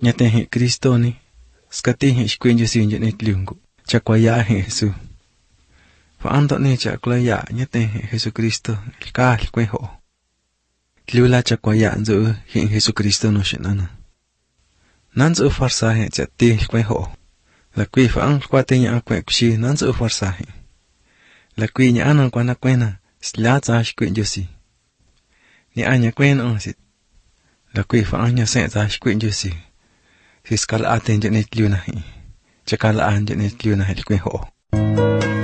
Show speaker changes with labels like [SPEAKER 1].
[SPEAKER 1] nhate he Cristo ni skati he shkuen Dios in jene tliungu chakwaya he Jesús fa ando ni chakwaya nyate he Jesucristo ka kwen ho tliula chakwaya nzo he Jesucristo no shenana nanzo farsa he chati kwen ho la kwi fa ang kwate nya kwen kushi nanzo farsa he la kwi nya anan kwana kwena slata shkuen Dios ni anya kwen on sit la kwi fa anya se ta shkuen Dios si skala aten jene tliuna hi chakala an jene tliuna he kwen ho